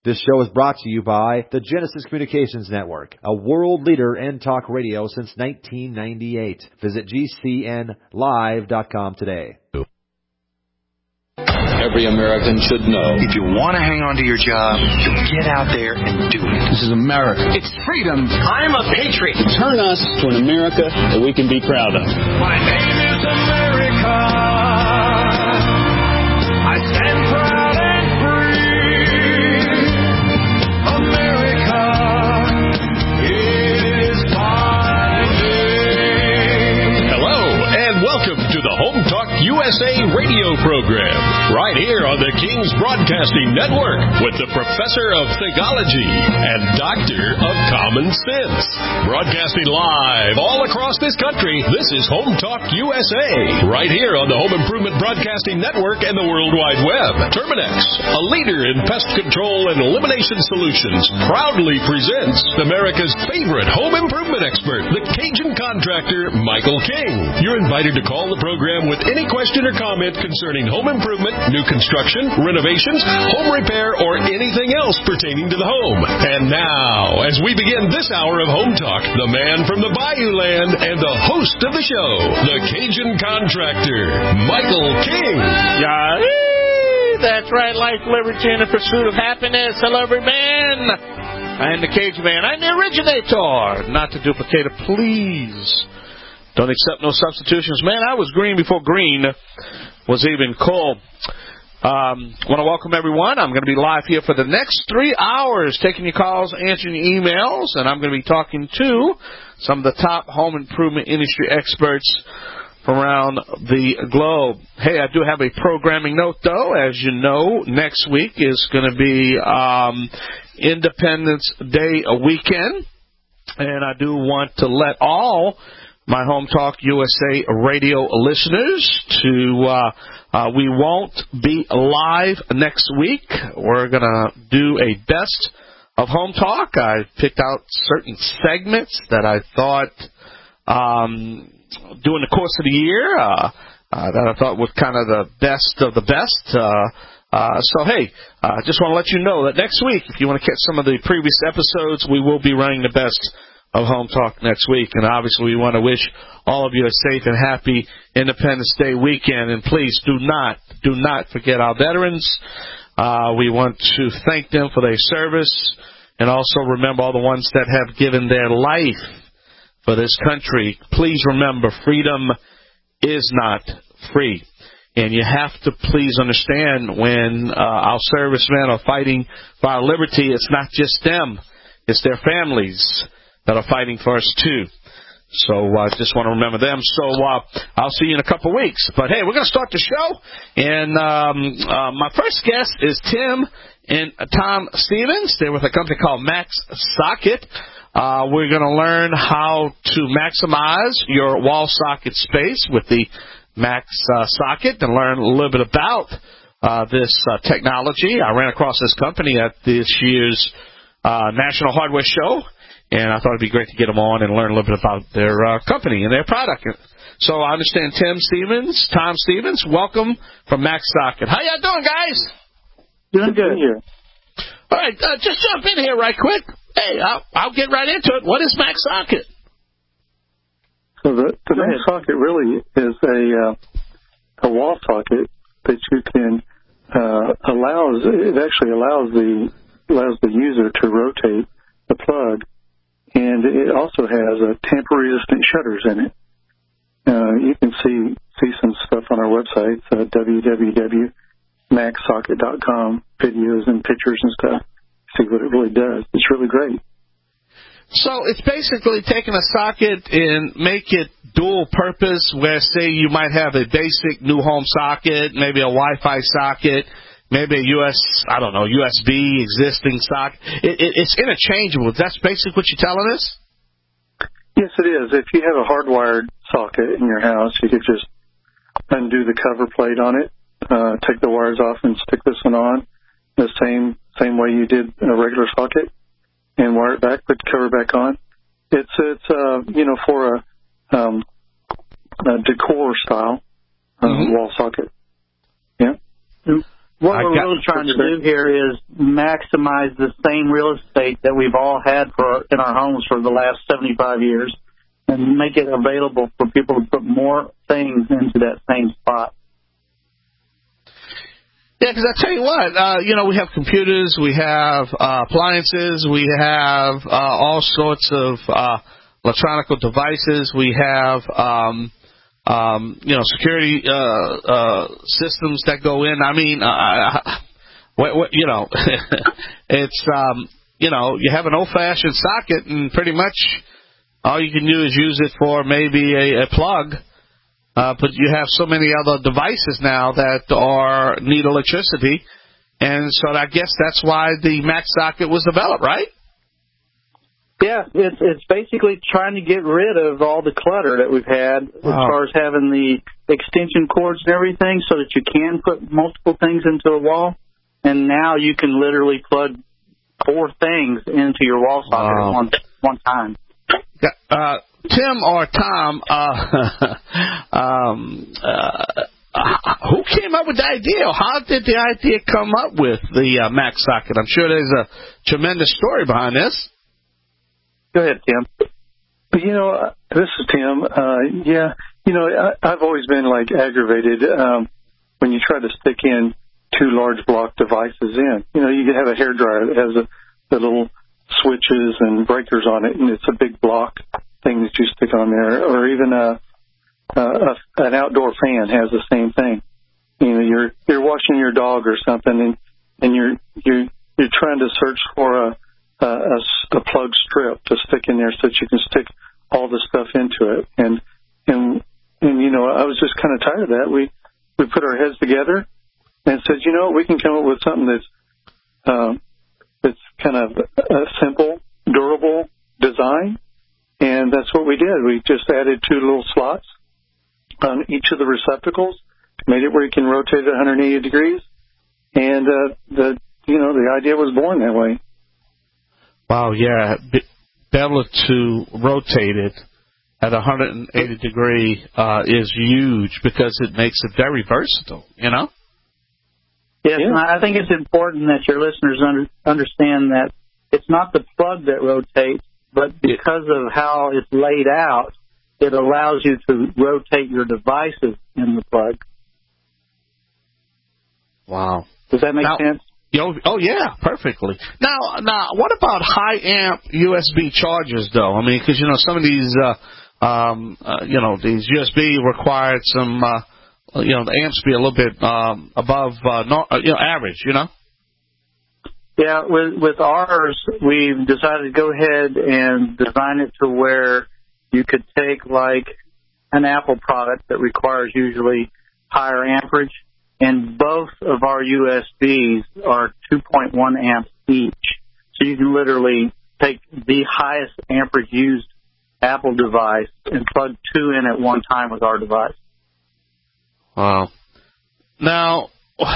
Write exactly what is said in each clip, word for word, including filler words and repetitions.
This show is brought to you by the Genesis Communications Network, a world leader in talk radio since nineteen ninety-eight. Visit G C N live dot com today. Every American should know. If you want to hang on to your job, get out there and do it. This is America. It's freedom. I'm a patriot. Turn us to an America that we can be proud of. My name is America. I stand proud and free. America is my name. Hello, and welcome to the Home Talk U S A radio program, right here on the King's Broadcasting Network with the Professor of Theology and Doctor of Common Sense. Broadcasting live all across this country, this is Home Talk U S A, right here on the Home Improvement Broadcasting Network and the World Wide Web. Terminex, a leader in pest control and elimination solutions, proudly presents America's favorite home improvement expert, the Cajun contractor, Michael King. You're invited to call the program with any question or comment concerning home improvement, new construction, renovations, home repair, or anything else pertaining to the home. And now, as we begin this hour of Home Talk, the man from the Bayou Land and the host of the show, the Cajun contractor, Michael King. Yeah, that's right. Life, liberty, and the pursuit of happiness. Hello, everyman. I am the Cajun man. I'm the originator, not the duplicator. Please don't accept no substitutions. Man, I was green before green was even cool. Um, I want to welcome everyone. I'm going to be live here for the next three hours, taking your calls, answering your emails, and I'm going to be talking to some of the top home improvement industry experts from around the globe. Hey, I do have a programming note, though. As you know, next week is going to be um, Independence Day weekend, and I do want to let all my Home Talk U S A radio listeners to, uh, uh, we won't be live next week. We're going to do a best of Home Talk. I picked out certain segments that I thought, um, during the course of the year, uh, uh, that I thought was kind of the best of the best. Uh, uh, so, hey, I uh, just want to let you know that next week, if you want to catch some of the previous episodes, we will be running the best of Home Talk next week. And obviously we want to wish all of you a safe and happy Independence Day weekend. And please do not, do not forget our veterans. Uh, we want to thank them for their service and also remember all the ones that have given their life for this country. Please remember, freedom is not free. And you have to please understand when uh, our servicemen are fighting for our liberty, it's not just them, it's their families that are fighting for us, too. So I uh, just want to remember them. So uh, I'll see you in a couple of weeks. But, hey, we're going to start the show. And um, uh, my first guest is Tim and Tom Stevens. They're with a company called Max Socket. Uh, we're going to learn how to maximize your wall socket space with the Max uh, Socket and learn a little bit about uh, this uh, technology. I ran across this company at this year's uh, National Hardware Show. And I thought it'd be great to get them on and learn a little bit about their uh, company and their product. So I understand Tim Stevens, Tom Stevens, welcome from Max Socket. How y'all doing, guys? Doing good here. All right, uh, just jump in here right quick. Hey, I'll, I'll get right into it. What is Max Socket? So the, the Max Socket really is a uh, a wall socket that you can uh, allows. It actually allows the allows the user to rotate the plug. And it also has uh, tamper-resistant shutters in it. Uh, you can see see some stuff on our website, uh, w w w dot max socket dot com, videos and pictures and stuff. See what it really does. It's really great. So it's basically taking a socket and make it dual purpose, where, say, you might have a basic new home socket, maybe a Wi-Fi socket, maybe a U S, I don't know, U S B existing socket. It, it, it's interchangeable. That's basically what you're telling us? Yes, it is. If you have a hardwired socket in your house, you could just undo the cover plate on it, uh, take the wires off and stick this one on the same same way you did a regular socket and wire it back, put the cover back on. It's, it's uh, you know, for a, um, a decor style uh, mm-hmm. wall socket. Yeah. what I we're got, really trying to do here is maximize the same real estate that we've all had for in our homes for the last seventy-five years and make it available for people to put more things into that same spot. Yeah, because I tell you what, uh, you know, we have computers, we have uh, appliances, we have uh, all sorts of uh, electronic devices, we have, um, um, you know, security uh, uh, systems that go in. I mean, uh, what, what, you know, it's, um, you know, you have an old-fashioned socket, and pretty much all you can do is use it for maybe a, a plug. Uh, but you have so many other devices now that are need electricity, and so I guess that's why the Max socket was developed, right? Yeah, it's it's basically trying to get rid of all the clutter that we've had wow. as far as having the extension cords and everything, so that you can put multiple things into a wall, and now you can literally plug four things into your wall socket wow. at one one time. Uh, Tim or Tom, uh, um, uh, who came up with the idea? How did the idea come up with the uh, Max socket? I'm sure there's a tremendous story behind this. Go ahead, Tim. You know, this is Tim. Uh, yeah, you know, I, I've always been, like, aggravated um, when you try to stick in two large block devices in. You know, you can have a hairdryer that has a, the little switches and breakers on it, and it's a big block thing that you stick on there, or even a, a, a an outdoor fan has the same thing. You know, you're you're washing your dog or something, and and you're you're you're trying to search for a a, a, a plug strip to stick in there so that you can stick all the stuff into it. And and and you know, I was just kind of tired of that. We we put our heads together and said, you know, we can come up with something that's um, that's kind of a simple, durable design. And that's what we did. We just added two little slots on each of the receptacles, made it where you can rotate it one hundred eighty degrees, and uh, the you know the idea was born that way. Wow, yeah, be, be able to rotate it at one hundred eighty degree uh, is huge because it makes it very versatile. You know. Yes, yeah. and I think it's important that your listeners under, understand that it's not the plug that rotates. But because of how it's laid out, it allows you to rotate your devices in the plug. Wow. Does that make now, sense? Oh, oh, yeah, perfectly. Now, now, what about high-amp U S B chargers, though? I mean, because, you know, some of these, uh, um, uh, you know, these U S B required some, uh, you know, the amps be a little bit um, above, uh, no, uh, you know, average, you know? Yeah, with with ours, we've decided to go ahead and design it to where you could take, like, an Apple product that requires usually higher amperage, and both of our U S Bs are two point one amps each. So you can literally take the highest amperage used Apple device and plug two in at one time with our device. Wow. Now,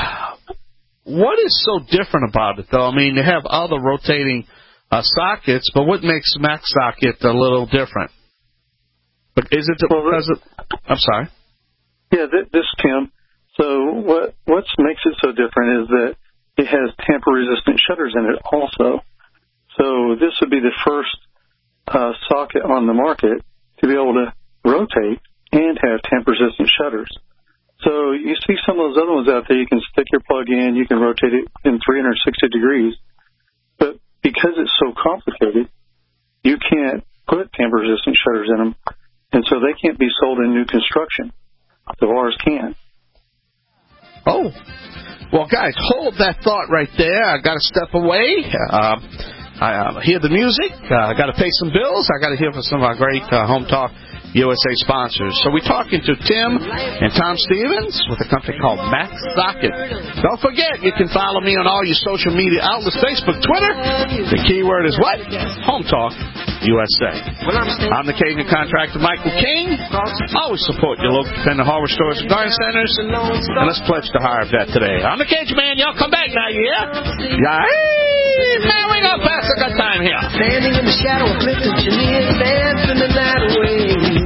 what is so different about it, though? I mean, they have other rotating uh, sockets, but what makes Max socket a little different? But is it well, because of, I'm sorry. Yeah, this, this Tim. So what what makes it so different is that it has tamper-resistant shutters in it also. So this would be the first uh, socket on the market to be able to rotate and have tamper-resistant shutters. So you see some of those other ones out there, you can stick your plug in, you can rotate it in three hundred sixty degrees. But because it's so complicated, you can't put tamper-resistant shutters in them, and so they can't be sold in new construction. So ours can. Oh. Well, guys, hold that thought right there. I got to step away. Uh, I uh, hear the music. Uh, I got to pay some bills. I got to hear from some of our great uh, Home Talk U S A sponsors. So we're talking to Tim and Tom Stevens with a company called Max Socket. Don't forget, you can follow me on all your social media outlets, Facebook, Twitter. The keyword is what? Home Talk U S A. I'm the Cajun contractor, Michael King. Always support your local independent hardware stores and garden centers. And let's pledge to hire a vet today. I'm the Cajun man. Y'all come back now, yeah? Yeah. Man, we gonna pass a good time here. Standing in the shadow of Clifton Chenier, dancing the night away.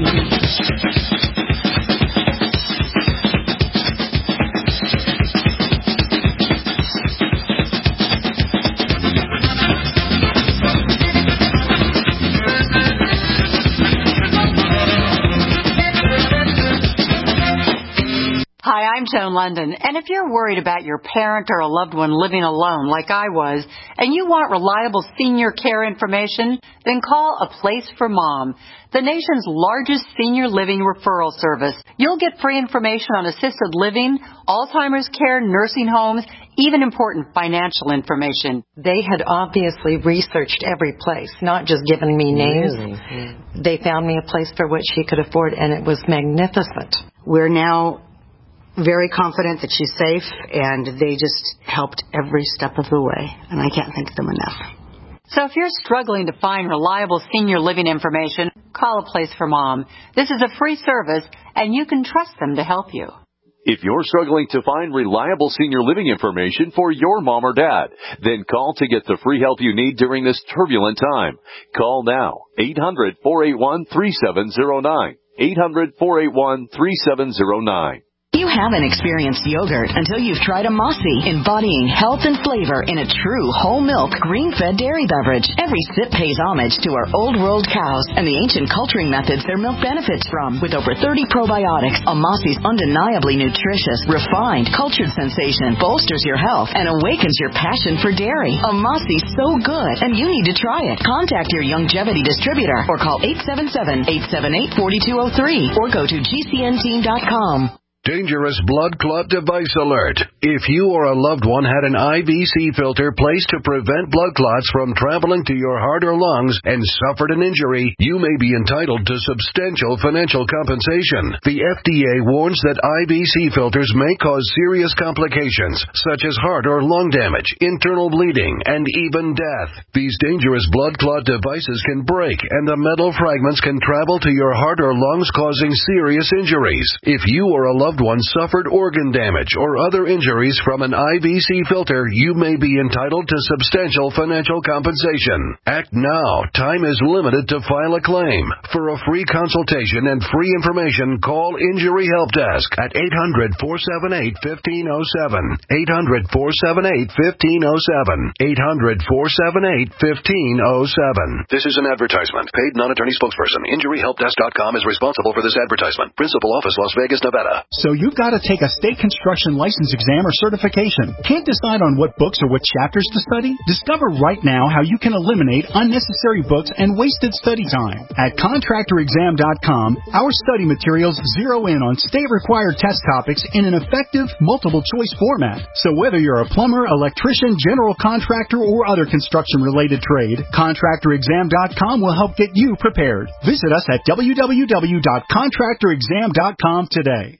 Joan London, and if you're worried about your parent or a loved one living alone like I was, and you want reliable senior care information, then call A Place for Mom, the nation's largest senior living referral service. You'll get free information on assisted living, Alzheimer's care, nursing homes, even important financial information. They had obviously researched every place, not just given me names. Mm-hmm. They found me a place for what she could afford, and it was magnificent. We're now very confident that she's safe, and they just helped every step of the way, and I can't thank them enough. So if you're struggling to find reliable senior living information, call A Place for Mom. This is a free service, and you can trust them to help you. If you're struggling to find reliable senior living information for your mom or dad, then call to get the free help you need during this turbulent time. Call now, eight hundred, four eight one, three seven zero nine, eight hundred, four eight one, three seven zero nine. You haven't experienced yogurt until you've tried a Mossy, embodying health and flavor in a true whole milk, green-fed dairy beverage. Every sip pays homage to our old world cows and the ancient culturing methods their milk benefits from. With over thirty probiotics, a Mossy's undeniably nutritious, refined, cultured sensation bolsters your health and awakens your passion for dairy. A Mossy's so good, and you need to try it. Contact your Longevity distributor or call eight seven seven, eight seven eight, four two zero three or go to G C N team dot com. Dangerous blood clot device alert. If you or a loved one had an I V C filter placed to prevent blood clots from traveling to your heart or lungs and suffered an injury, you may be entitled to substantial financial compensation. The F D A warns that I V C filters may cause serious complications, such as heart or lung damage, internal bleeding, and even death. These dangerous blood clot devices can break, and the metal fragments can travel to your heart or lungs, causing serious injuries. If you or a loved one suffered organ damage or other injuries from an I V C filter, you may be entitled to substantial financial compensation. Act now. Time is limited to file a claim. For a free consultation and free information, call Injury Help Desk at eight hundred, four seven eight, one five zero seven, eight hundred, four seven eight, one five zero seven, eight hundred, four seven eight, one five zero seven. This is an advertisement. Paid non-attorney spokesperson. Injury Help Desk dot com is responsible for this advertisement. Principal office, Las Vegas, Nevada. So you've got to take a state construction license exam or certification. Can't decide on what books or what chapters to study? Discover right now how you can eliminate unnecessary books and wasted study time. At contractor exam dot com, our study materials zero in on state-required test topics in an effective, multiple-choice format. So whether you're a plumber, electrician, general contractor, or other construction-related trade, contractor exam dot com will help get you prepared. Visit us at w w w dot contractor exam dot com today.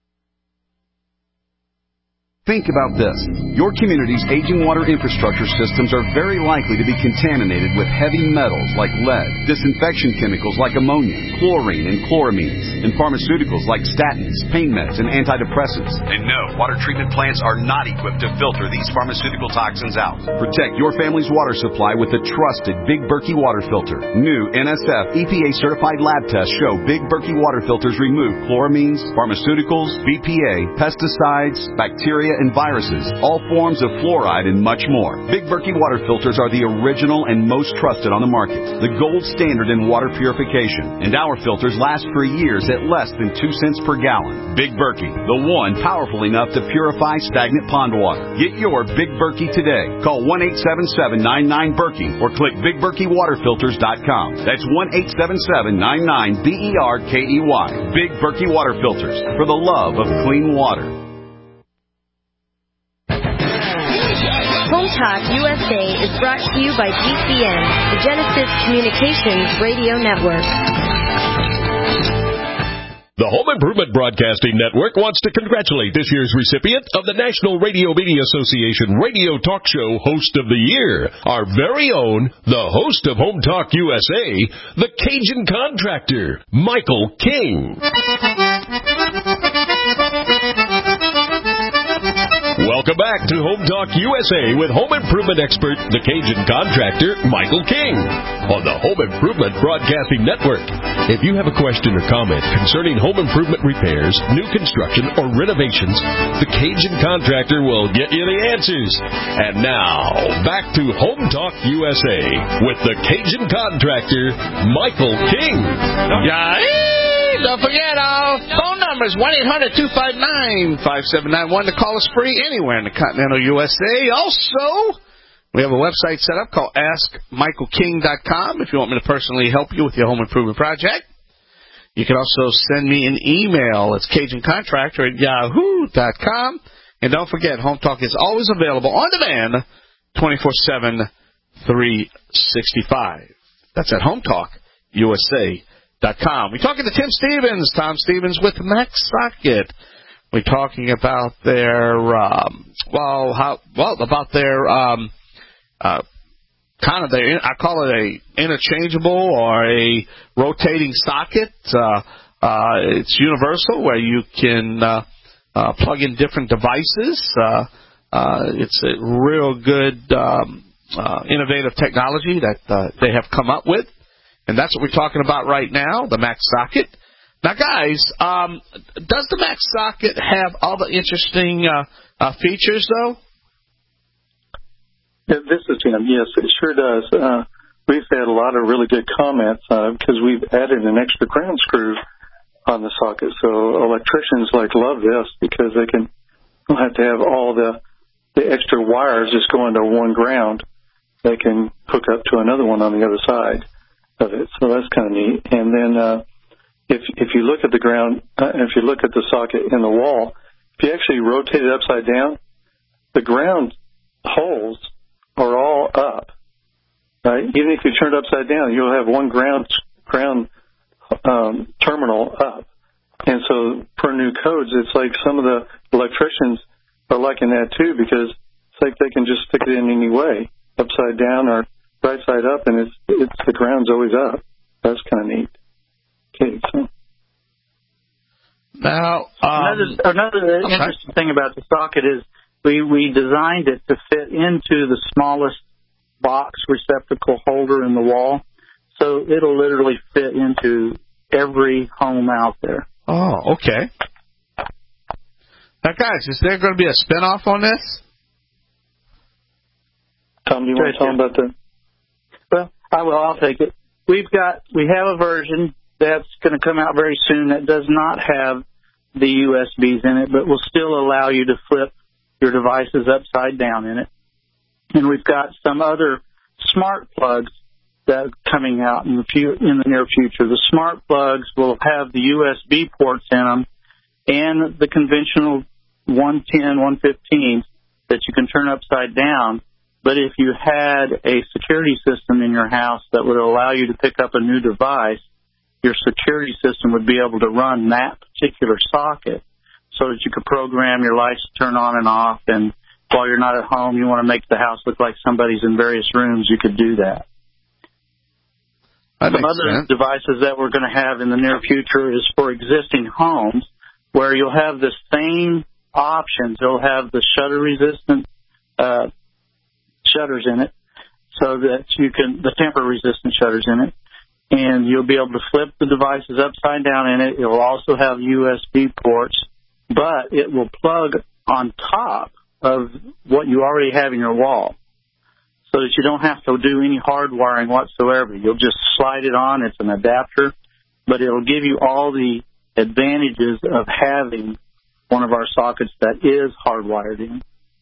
Think about this. Your community's aging water infrastructure systems are very likely to be contaminated with heavy metals like lead, disinfection chemicals like ammonia, chlorine and chloramines, and pharmaceuticals like statins, pain meds, and antidepressants. And no, water treatment plants are not equipped to filter these pharmaceutical toxins out. Protect your family's water supply with the trusted Big Berkey water filter. New N S F E P A-certified lab tests show Big Berkey water filters remove chloramines, pharmaceuticals, B P A, pesticides, bacteria, and viruses, all forms of fluoride, and much more. Big Berkey water filters are the original and most trusted on the market, the gold standard in water purification, and our filters last for years at less than two cents per gallon. Big Berkey, the one powerful enough to purify stagnant pond water. Get your Big Berkey today. Call one eight seven seven, nine nine, Berkey or click big berkey water filters dot com. That's one eight seven seven, nine nine, B E R K E Y. Big Berkey water filters, for the love of clean water. Home Talk U S A is brought to you by G C N, the Genesis Communications Radio Network. The Home Improvement Broadcasting Network wants to congratulate this year's recipient of the National Radio Media Association Radio Talk Show Host of the Year, our very own, the host of Home Talk U S A, the Cajun Contractor, Michael King. Welcome back to Home Talk U S A with home improvement expert, the Cajun Contractor, Michael King, on the Home Improvement Broadcasting Network. If you have a question or comment concerning home improvement repairs, new construction, or renovations, the Cajun Contractor will get you the answers. And now, back to Home Talk U S A with the Cajun Contractor, Michael King. Yeah, don't forget our phone number. number is one eight hundred two five nine five seven nine one to call us free anywhere in the continental U S A. Also, we have a website set up called ask michael king dot com if you want me to personally help you with your home improvement project. You can also send me an email. It's cajun contractor at yahoo dot com. And don't forget, Home Talk is always available on demand twenty-four seven, three sixty-five. That's at home talk u s a dot com. We're talking to Tim Stevens. Tom Stevens with MaxSocket. We're talking about their, um, well, how, well, about their, um, uh, kind of their, I call it a interchangeable or a rotating socket. Uh, uh, it's universal where you can, uh, uh, plug in different devices. Uh, uh, it's a real good, um, uh, innovative technology that, uh, they have come up with. And that's what we're talking about right now, the MaxSocket. Now, guys, um, does the MaxSocket have all the interesting uh, uh, features, though? Yeah, this is Jim. Yes, it sure does. Uh, we've had a lot of really good comments because uh, we've added an extra ground screw on the socket. So electricians like love this because they can don't have to have all the the extra wires just going to one ground. They can hook up to another one on the other side of it. So that's kind of neat. And then uh, if if you look at the ground, uh, if you look at the socket in the wall, if you actually rotate it upside down, the ground holes are all up. Right? Even if you turn it upside down, you'll have one ground ground um, terminal up. And so for new codes, it's like some of the electricians are liking that too because it's like they can just stick it in any way, upside down or right side up, and it's it's the ground's always up. That's kind of neat. Okay, so now um, another another okay. interesting thing about the socket is we we designed it to fit into the smallest box receptacle holder in the wall, so it'll literally fit into every home out there. Oh, okay. Now, guys, is there going to be a spinoff on this? Tom, do you want to tell them about that? Well, I will. I'll take it. We've got we have a version that's going to come out very soon that does not have the U S Bs in it, but will still allow you to flip your devices upside down in it. And we've got some other smart plugs that are coming out in the few, in the near future. The smart plugs will have the U S B ports in them and the conventional one ten, one fifteen that you can turn upside down. But if you had a security system in your house that would allow you to pick up a new device, your security system would be able to run that particular socket so that you could program your lights to turn on and off. And while you're not at home, you want to make the house look like somebody's in various rooms, you could do that. that Some other sense. devices that we're going to have in the near future is for existing homes where you'll have the same options. You'll have the shutter-resistant uh shutters in it so that you can, the tamper-resistant shutters in it, and you'll be able to flip the devices upside down in it. It will also have U S B ports, but it will plug on top of what you already have in your wall so that you don't have to do any hard wiring whatsoever. You'll just slide it on. It's an adapter, but it'll give you all the advantages of having one of our sockets that is hardwired in.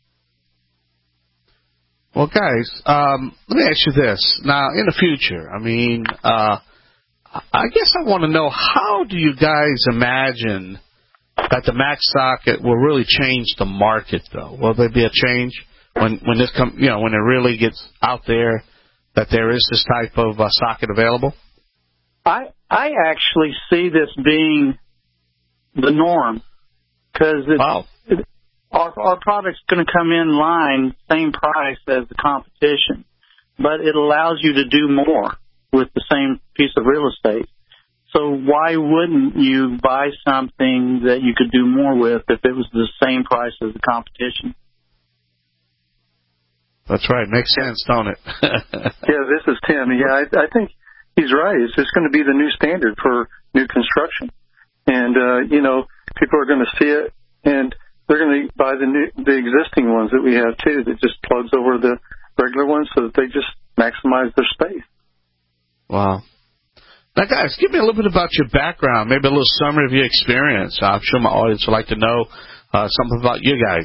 Well, guys, um, let me ask you this. Now, in the future, I mean, uh, I guess I want to know, how do you guys imagine that the MaxSocket will really change the market, though? Will there be a change when, when this come, you know, when it really gets out there that there is this type of uh, socket available? I I actually see this being the norm because wow. it, our, our product's going to come in line, same price as the competition, but it allows you to do more with the same piece of real estate. So why wouldn't you buy something that you could do more with if it was the same price as the competition? That's right. Makes sense, don't it? Yeah, this is Tim. Yeah, I, I think he's right. It's just going to be the new standard for new construction. And, uh, you know, people are going to see it, and they're going to buy the new, the existing ones that we have, too, that just plugs over the regular ones so that they just maximize their space. Wow. Now, guys, give me a little bit about your background, maybe a little summary of your experience. I'm sure my audience would like to know uh, something about you guys.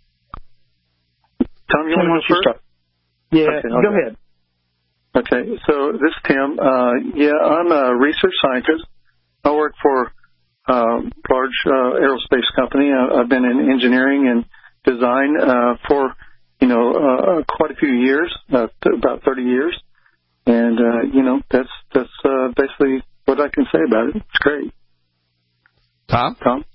Tom, you want to start? Yeah, okay, go okay. ahead. Okay, so this is Tim. Uh, yeah, I'm a research scientist. I work for a uh, large uh, aerospace company. I, I've been in engineering and design uh, for, you know, uh, quite a few years, uh, about thirty years. And, uh, you know, that's that's uh, basically what I can say about it. It's great. Tom? Tom?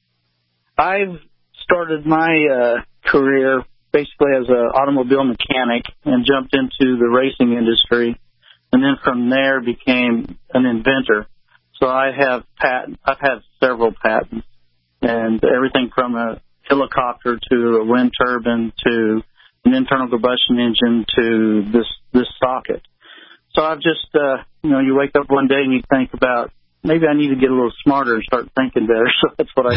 I've started my uh, career basically as an automobile mechanic and jumped into the racing industry, and then from there became an inventor. So I have patent. I've had several patents, and everything from a helicopter to a wind turbine to an internal combustion engine to this this socket. So I've just, uh, you know, you wake up one day and you think about, maybe I need to get a little smarter and start thinking better. So that's what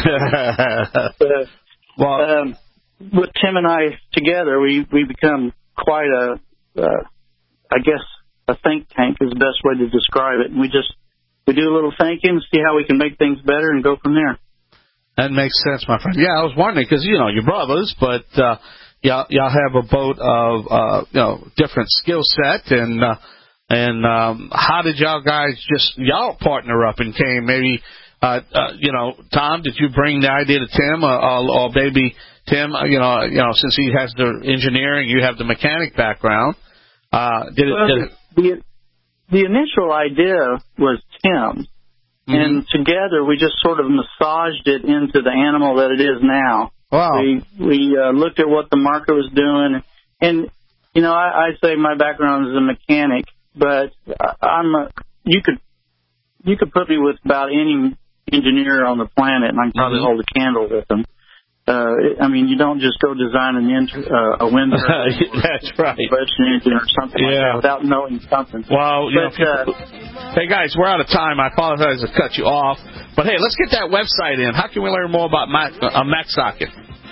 I do. uh, well, um, with Tim and I together, we, we become quite a, uh, I guess, a think tank is the best way to describe it. And we just, we do a little thinking, see how we can make things better, and go from there. That makes sense, my friend. Yeah, I was wondering, because, you know, you're brothers, but uh, y'all, y'all have a boat of, uh, you know, different skill set, and uh, and um, how did y'all guys just, y'all partner up and came, maybe, uh, uh, you know, Tom, did you bring the idea to Tim, or, or, or maybe Tim, you know, you know, since he has the engineering, you have the mechanic background, uh, did it, well, did it the, the initial idea was Tim's. Mm-hmm. And together we just sort of massaged it into the animal that it is now. Wow. We we uh, looked at what the market was doing, and you know I, I say my background is a mechanic, but I'm a, you could you could put me with about any engineer on the planet, and I can probably mm-hmm. hold a candle with them. Uh, I mean, you don't just go design an inter, uh, a window. That's right. Combustion engine or something yeah. like that without knowing something. Well, you but, know, people, uh, hey guys, we're out of time. I apologize to cut you off, but hey, let's get that website in. How can we learn more about Mac, uh, MacSocket?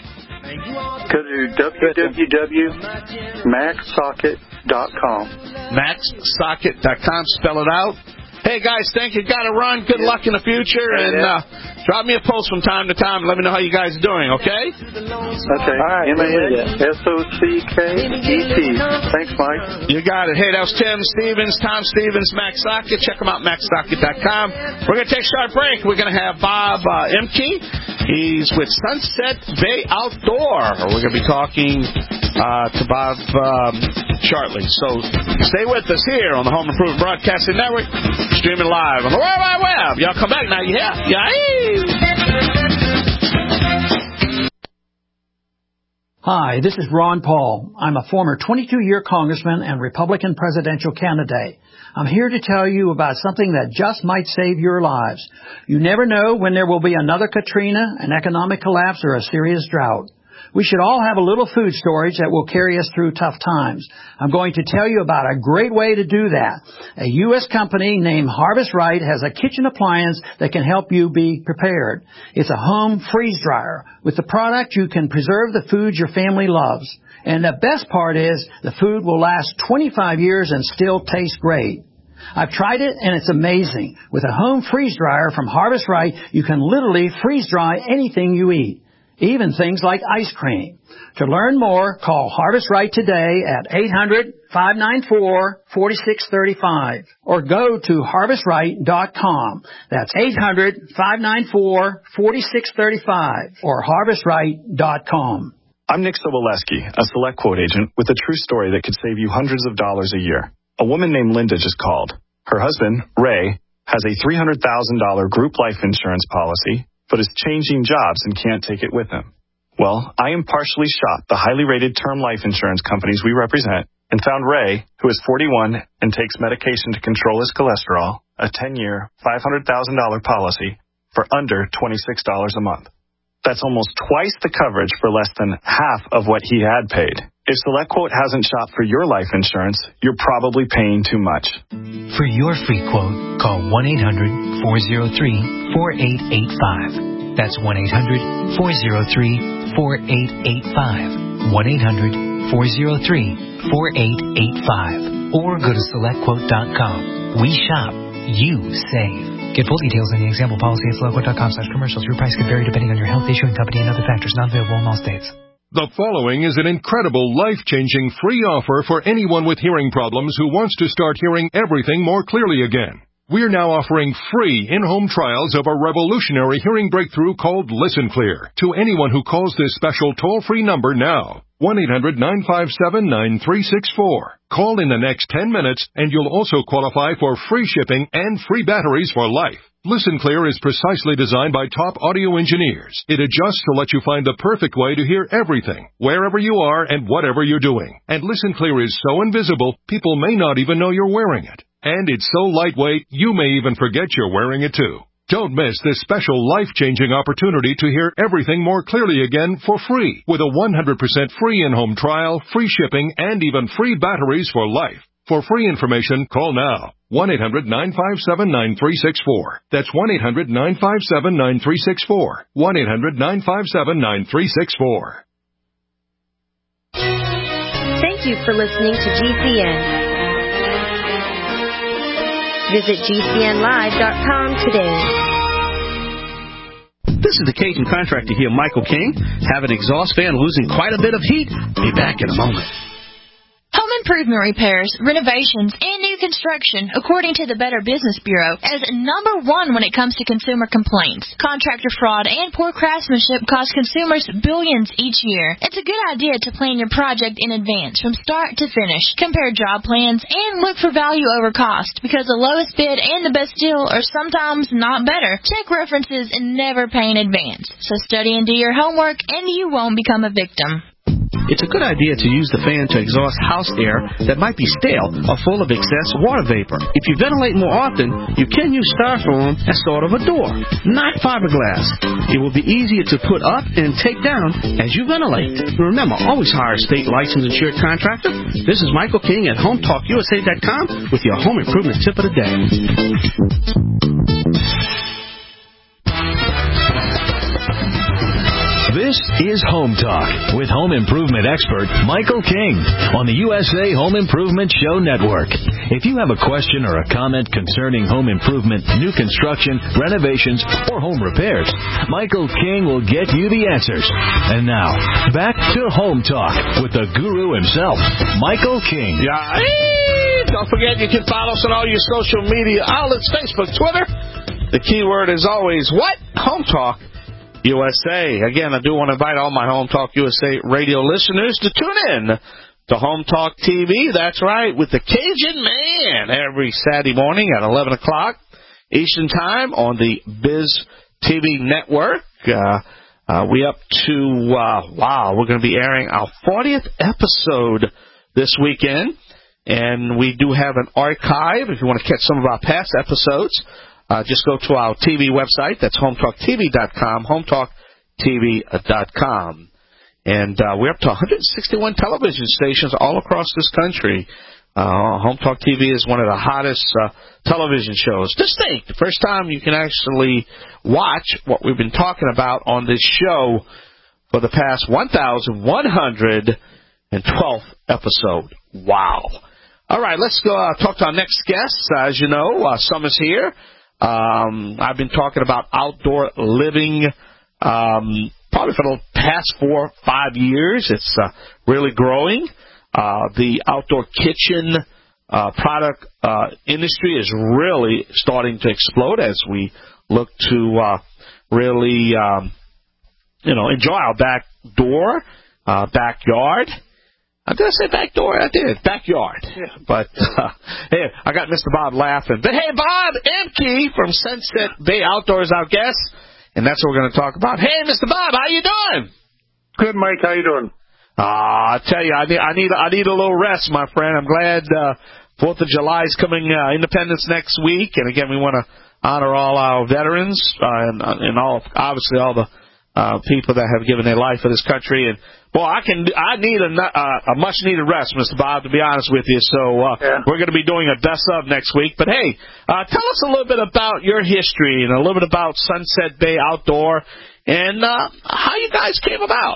Go to w w w dot mac socket dot com. mac socket dot com. Spell it out. Hey guys, thank you. Got to run. Good luck in the future, and uh, drop me a post from time to time and let me know how you guys are doing, okay? Okay. All right. M A N S O C K E T. Thanks, Mike. You got it. Hey, that was Tim Stevens, Tom Stevens, MacSocket. Check them out, mac socket dot com. We're going to take a short break. We're going to have Bob uh, Emke. He's with Sunset Bay Outdoor. We're going to be talking uh, to Bob um, shortly. So stay with us here on the Home Improvement Broadcasting Network. Streaming live on the World Wide Web. Y'all come back now. Yeah, yeah. Hi, this is Ron Paul. I'm a former twenty-two-year congressman and Republican presidential candidate. I'm here to tell you about something that just might save your lives. You never know when there will be another Katrina, an economic collapse, or a serious drought. We should all have a little food storage that will carry us through tough times. I'm going to tell you about a great way to do that. A U S company named Harvest Right has a kitchen appliance that can help you be prepared. It's a home freeze dryer. With the product, you can preserve the food your family loves. And the best part is the food will last twenty-five years and still taste great. I've tried it, and it's amazing. With a home freeze dryer from Harvest Right, you can literally freeze dry anything you eat, even things like ice cream. To learn more, call Harvest Right today at eight hundred, five nine four, four six three five or go to harvest right dot com. That's eight hundred, five nine four, four six three five or harvest right dot com. I'm Nick Soboleski, a Select Quote agent with a true story that could save you hundreds of dollars a year. A woman named Linda just called. Her husband, Ray, has a three hundred thousand dollars group life insurance policy, but is changing jobs and can't take it with him. Well, I impartially shot the highly rated term life insurance companies we represent and found Ray, who is forty-one and takes medication to control his cholesterol, a ten-year, five hundred thousand dollars policy for under twenty-six dollars a month. That's almost twice the coverage for less than half of what he had paid. If SelectQuote hasn't shopped for your life insurance, you're probably paying too much. For your free quote, call one eight hundred, four oh three, four eight eight five. That's one eight hundred, four oh three, four eight eight five. one eight hundred, four oh three, four eight eight five. Or go to select quote dot com. We shop you save. Get full details in the example policy at Selectquote dot com slash commercials. Your price could vary depending on your health, issuing company, and other factors not available in all states. The following is an incredible, life-changing free offer for anyone with hearing problems who wants to start hearing everything more clearly again. We're now offering free in-home trials of a revolutionary hearing breakthrough called Listen Clear to anyone who calls this special toll-free number now. one eight hundred nine five seven nine three six four. Call in the next ten minutes and you'll also qualify for free shipping and free batteries for life. Listen Clear is precisely designed by top audio engineers. It adjusts to let you find the perfect way to hear everything, wherever you are and whatever you're doing. And Listen Clear is so invisible, people may not even know you're wearing it. And it's so lightweight, you may even forget you're wearing it too. Don't miss this special life-changing opportunity to hear everything more clearly again for free with a one hundred percent free in-home trial, free shipping, and even free batteries for life. For free information, call now. one eight hundred nine five seven nine three six four. That's one eight hundred nine five seven nine three six four. one eight hundred nine five seven nine three six four. Thank you for listening to G C N. Visit G C N live dot com today. This is the Cajun contractor here, Michael King. Have an exhaust fan losing quite a bit of heat? Be back in a moment. Home improvement repairs, renovations, and new construction, according to the Better Business Bureau, as number one when it comes to consumer complaints. Contractor fraud and poor craftsmanship cost consumers billions each year. It's a good idea to plan your project in advance from start to finish. Compare job plans and look for value over cost, because the lowest bid and the best deal are sometimes not better. Check references and never pay in advance. So study and do your homework, and you won't become a victim. It's a good idea to use the fan to exhaust house air that might be stale or full of excess water vapor. If you ventilate more often, you can use styrofoam as sort of a door, not fiberglass. It will be easier to put up and take down as you ventilate. Remember, always hire a state licensed insured contractor. This is Michael King at home talk U S A dot com with your home improvement tip of the day. This is Home Talk with home improvement expert Michael King on the U S A Home Improvement Show Network. If you have a question or a comment concerning home improvement, new construction, renovations, or home repairs, Michael King will get you the answers. And now, back to Home Talk with the guru himself, Michael King. Yeah. Don't forget you can follow us on all your social media outlets, Facebook, Twitter. The keyword is always what? Home Talk U S A. Again, I do want to invite all my Home Talk U S A radio listeners to tune in to Home Talk T V. That's right, with the Cajun Man every Saturday morning at eleven o'clock Eastern Time on the Biz T V network. Uh, uh, we up to, uh, wow, we're going to be airing our fortieth episode this weekend. And we do have an archive if you want to catch some of our past episodes. Uh, just go to our T V website. That's home talk T V dot com, home talk T V dot com. And uh, we're up to one hundred sixty-one television stations all across this country. Uh, Home Talk T V is one of the hottest uh, television shows. Just think, the first time you can actually watch what we've been talking about on this show for the past one thousand one hundred twelfth episode. Wow. All right, let's go uh, talk to our next guest. As you know, uh, summer's here. Um, I've been talking about outdoor living um, probably for the past four, five years. It's uh, really growing. Uh, the outdoor kitchen uh, product uh, industry is really starting to explode as we look to uh, really, um, you know, enjoy our back door, uh, backyard. Uh, did I say back door? I did. Backyard. Yeah. But, uh, hey, I got Mister Bob laughing. But, hey, Bob Emke from Sunset Bay Outdoors, our guest. And that's what we're going to talk about. Hey, Mister Bob, how you doing? Good, Mike. How you doing? Uh, I tell you, I need, I need, I need a little rest, my friend. I'm glad uh, Fourth of July is coming, uh, Independence next week. And, again, we want to honor all our veterans uh, and, and all, obviously all the uh, people that have given their life for this country. And, boy, I can, I need a, uh, a much-needed rest, Mister Bob, to be honest with you. So uh, yeah. We're going to be doing a best of next week. But, hey, uh, tell us a little bit about your history and a little bit about Sunset Bay Outdoor and uh, how you guys came about.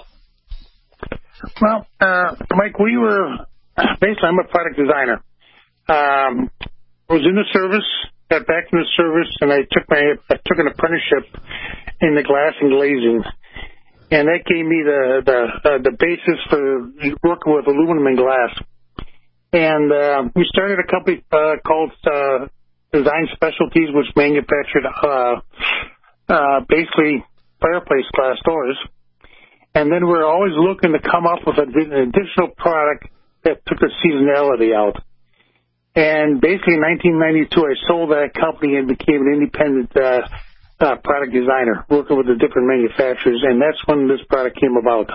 Well, uh, Mike, we were, basically, I'm a product designer. Um, I was in the service, got back in the service, and I took my I took an apprenticeship in the glass and glazing, and that gave me the the uh, the basis for working with aluminum and glass. And uh, we started a company uh, called uh, Design Specialties, which manufactured uh, uh, basically fireplace glass doors. And then we're always looking to come up with an additional product that took the seasonality out. And basically in nineteen ninety-two, I sold that company and became an independent uh, uh, product designer, working with the different manufacturers. And that's when this product came about.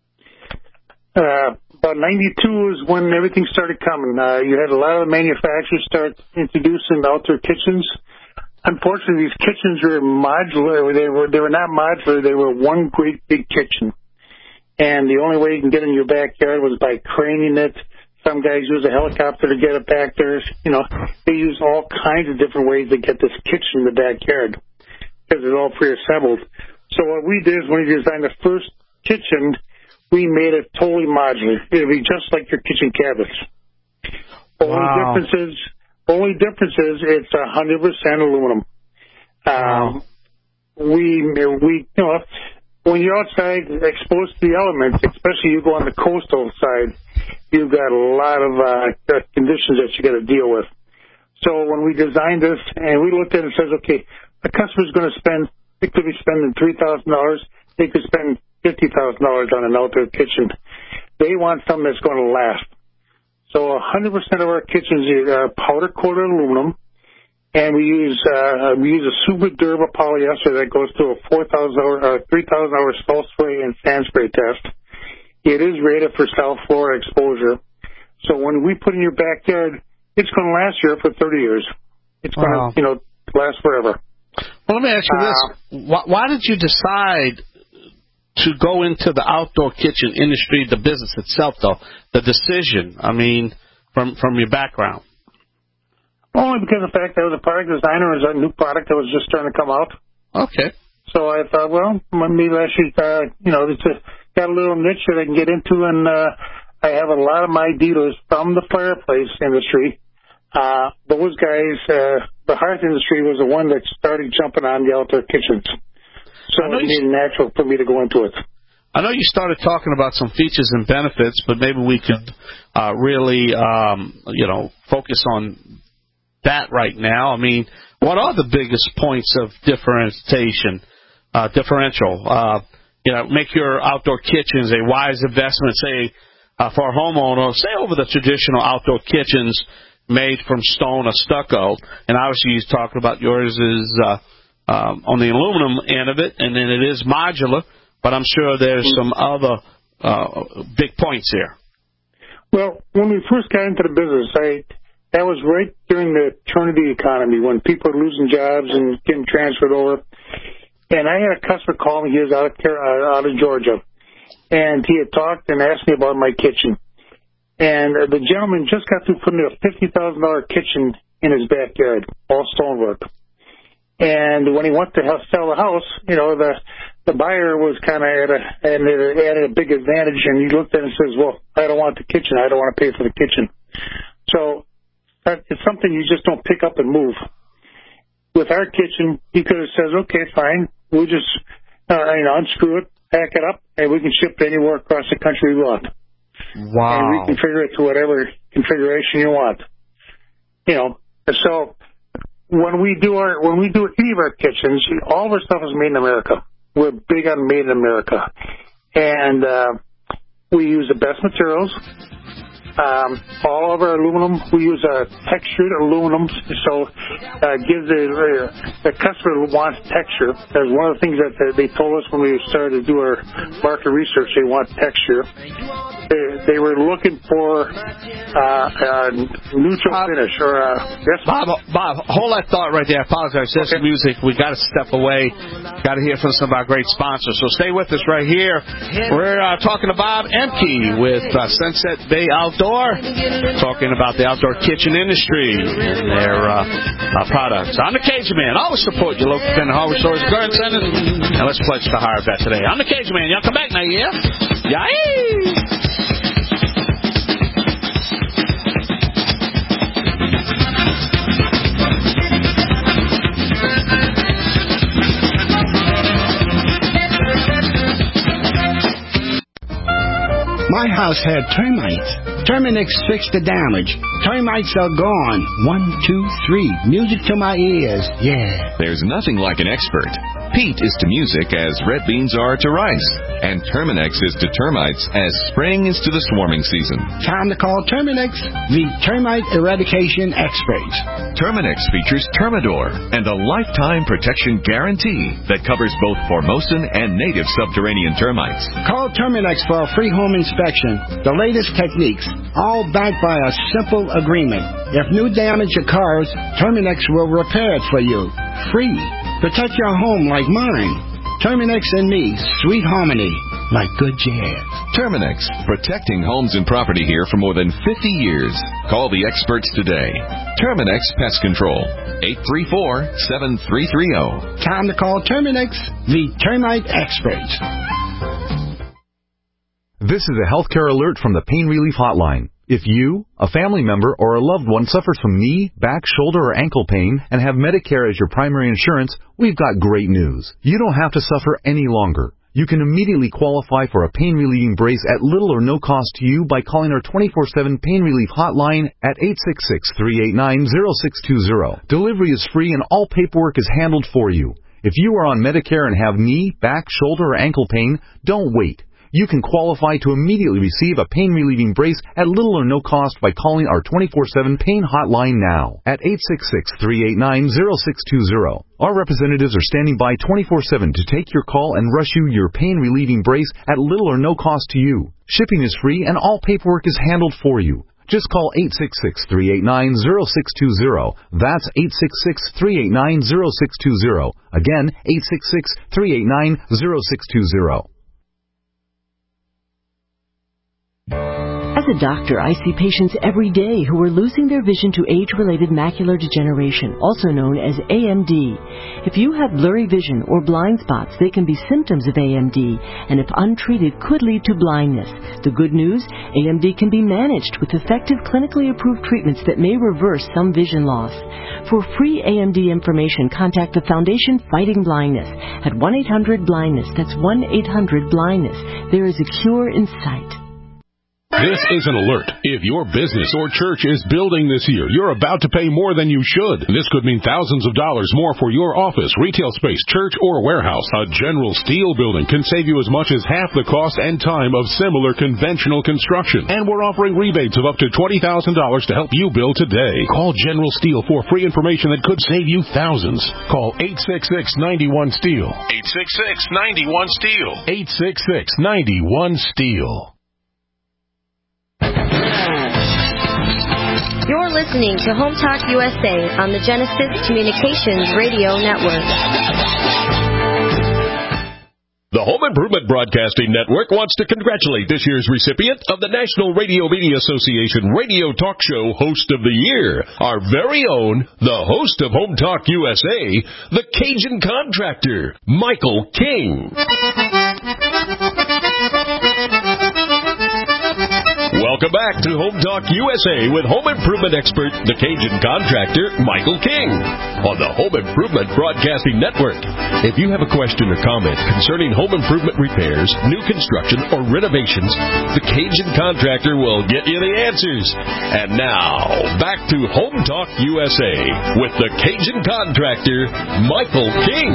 Uh, about ninety-two is when everything started coming. Uh, you had a lot of the manufacturers start introducing outdoor kitchens. Unfortunately, these kitchens were modular. They were they were not modular. They were one great big kitchen. And the only way you can get in your backyard was by craning it. Some guys use a helicopter to get it back there. You know, they use all kinds of different ways to get this kitchen in the backyard because it's all pre-assembled. So what we did is when we designed the first kitchen, we made it totally modular. It would be just like your kitchen cabinets. Wow. Only difference is, only difference is it's one hundred percent aluminum. Um, we, we, you know, when you're outside exposed to the elements, especially you go on the coastal side, you've got a lot of uh, conditions that you got to deal with. So when we designed this and we looked at it and says, okay, the customer's going to spend, they could be spending three thousand dollars, they could spend fifty thousand dollars on an outdoor kitchen. They want something that's going to last. So one hundred percent of our kitchens are powder coated aluminum, and we use uh, we use a super durable polyester that goes through a four thousand hour, uh, three thousand hour salt spray and sand spray test. It is rated for South Florida exposure. So when we put it in your backyard, it's going to last here for thirty years. It's going Wow. to, you know, last forever. Well, let me ask you Uh, this: why, why did you decide to go into the outdoor kitchen industry, the business itself, though? The decision, I mean, from from your background. Only because of the fact that I was a product designer. It was a new product that was just starting to come out. Okay. So I thought, well, maybe I should, uh, you know, it's a, got a little niche that I can get into, and uh, I have a lot of my dealers from the fireplace industry. Uh, those guys, uh, the hearth industry was the one that started jumping on the outdoor kitchens. So it made it natural for me to go into it. I know you started talking about some features and benefits, but maybe we could uh, really, um, you know, focus on that right now. I mean, what are the biggest points of differentiation, uh, differential? Uh, you know, make your outdoor kitchens a wise investment, say, uh, for a homeowner, say over the traditional outdoor kitchens made from stone or stucco. And obviously he's talking about yours is uh, um, on the aluminum end of it, and then it is modular, but I'm sure there's some other uh, big points here. Well, when we first got into the business, I that was right during the turn of the economy when people were losing jobs and getting transferred over. And I had a customer call me. He was out of, uh, out of Georgia. And he had talked and asked me about my kitchen. And uh, the gentleman just got through putting a fifty thousand dollars kitchen in his backyard, all stonework. And when he went to sell the house, you know, the the buyer was kind of at a, and it added a big advantage. And he looked at it and says, well, I don't want the kitchen. I don't want to pay for the kitchen. So that, it's something you just don't pick up and move. With our kitchen, he could have said, okay, fine. We'll just uh, you know, unscrew it, pack it up, and we can ship it anywhere across the country we want. Wow. And reconfigure it to whatever configuration you want. You know, so when we do our when we do any of our kitchens, all of our stuff is made in America. We're big on made in America, and uh, we use the best materials. Um, all of our aluminum, we use a textured aluminum, so uh, gives the, uh, the customer wants texture. That's one of the things that they told us when we started to do our market research. They want texture. They, they were looking for uh, a neutral Bob, finish. Or a, yes? Bob, Bob, hold that thought right there. I apologize. There's some music. We got to step away. Got to hear from some of our great sponsors. So stay with us right here. We're uh, talking to Bob Emke with uh, Sunset Bay Outdoor, talking about the outdoor kitchen industry and their uh, uh, products. I'm the Cajun Man. Always support your local independent hardware stores, garden centers. And let's pledge to hire vet today. I'm the Cajun Man. Y'all come back now, yeah? Yay! house had termites. Terminix fixed the damage. Termites are gone. One, two, three. Music to my ears. Yeah. There's nothing like an expert. Peat is to music as red beans are to rice. And Terminix is to termites as spring is to the swarming season. Time to call Terminix, the termite eradication experts. Terminix features Termidor and a lifetime protection guarantee that covers both Formosan and native subterranean termites. Call Terminix for a free home inspection. The latest techniques, all backed by a simple agreement. If new damage occurs, Terminix will repair it for you. Free. Protect your home like mine. Terminix and me, sweet harmony, like good jazz. Terminix, protecting homes and property here for more than fifty years. Call the experts today. Terminix Pest Control, eight three four, seven three three zero. Time to call Terminix, the termite experts. This is a healthcare alert from the Pain Relief Hotline. If you, a family member, or a loved one suffers from knee, back, shoulder, or ankle pain and have Medicare as your primary insurance, we've got great news. You don't have to suffer any longer. You can immediately qualify for a pain-relieving brace at little or no cost to you by calling our twenty-four seven Pain Relief Hotline at eight six six, three eight nine, zero six two zero. Delivery is free and all paperwork is handled for you. If you are on Medicare and have knee, back, shoulder, or ankle pain, don't wait. You can qualify to immediately receive a pain-relieving brace at little or no cost by calling our twenty-four seven Pain Hotline now at eight six six, three eight nine, zero six two zero. Our representatives are standing by twenty-four seven to take your call and rush you your pain-relieving brace at little or no cost to you. Shipping is free and all paperwork is handled for you. Just call eight six six, three eight nine, zero six two zero. That's eight six six, three eight nine, zero six two zero. Again, eight six six, three eight nine, zero six two zero. As a doctor, I see patients every day who are losing their vision to age-related macular degeneration, also known as A M D. If you have blurry vision or blind spots, they can be symptoms of A M D, and if untreated, could lead to blindness. The good news, A M D can be managed with effective clinically approved treatments that may reverse some vision loss. For free A M D information, contact the Foundation Fighting Blindness at one eight hundred blindness. That's one eight hundred blindness. There is a cure in sight. This is an alert. If your business or church is building this year, you're about to pay more than you should. This could mean thousands of dollars more for your office, retail space, church, or warehouse. A General Steel building can save you as much as half the cost and time of similar conventional construction. And we're offering rebates of up to twenty thousand dollars to help you build today. Call General Steel for free information that could save you thousands. Call eight six six, nine one, STEEL. eight six six, nine one, STEEL. eight six six, nine one, STEEL. You're listening to Home Talk U S A on the Genesis Communications Radio Network. The Home Improvement Broadcasting Network wants to congratulate this year's recipient of the National Radio Media Association Radio Talk Show Host of the Year, our very own, the host of Home Talk U S A, the Cajun Contractor, Michael King. Welcome back to Home Talk U S A with home improvement expert, the Cajun Contractor, Michael King, on the Home Improvement Broadcasting Network. If you have a question or comment concerning home improvement repairs, new construction, or renovations, the Cajun Contractor will get you the answers. And now, back to Home Talk U S A with the Cajun Contractor, Michael King.